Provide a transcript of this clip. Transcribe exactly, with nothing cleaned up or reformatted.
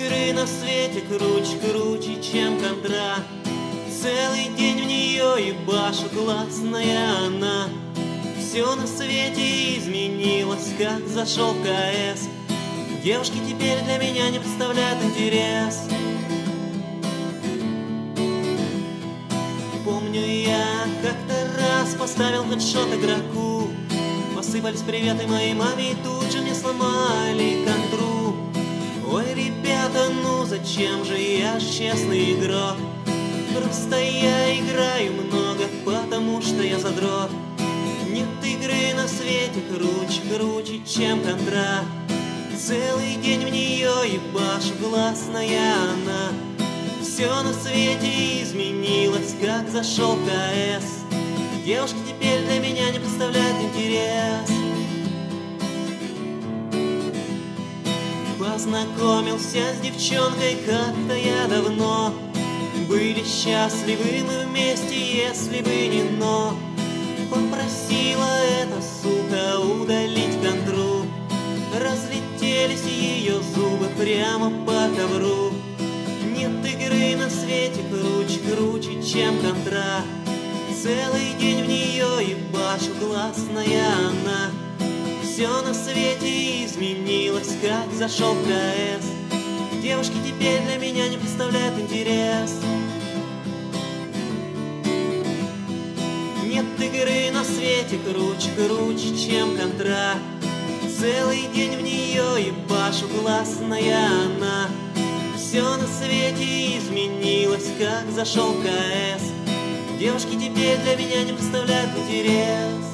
игры на свете круче, круче, чем контра. Целый день в нее ебашу, классная она. Все на свете изменилось, как зашел в КС. Девушки теперь для меня не представляют интерес. Помню, я как-то раз поставил хедшот игроку. Посыпались приветы моей маме и тут же мне сломали контру. Ой, ребята, ну зачем же, я же честный игрок. Просто я играю много, потому что я задрот. Нет игры на свете круче, круче, чем контра. Целый день в нее ебашу, классная она. Все на свете изменилось, как зашел в КС. Девушки теперь для меня не представляют интерес. Познакомился с девчонкой как-то я давно. Были счастливы мы вместе, если бы не но. Попросила эта сука удалить контру. Разлетелись ее зубы прямо по ковру. Нет игры на свете круче, круче, чем контра. Целый день в нее ебашу, классная она. Все на свете изменилось, как зашел в КС. Девушки теперь для меня не представляют интерес. Нет игры на свете круче, круче, чем контра. Целый день в нее ебашу, классная она. Все на свете изменилось, как зашел в КС. Девушки теперь для меня не представляют интерес.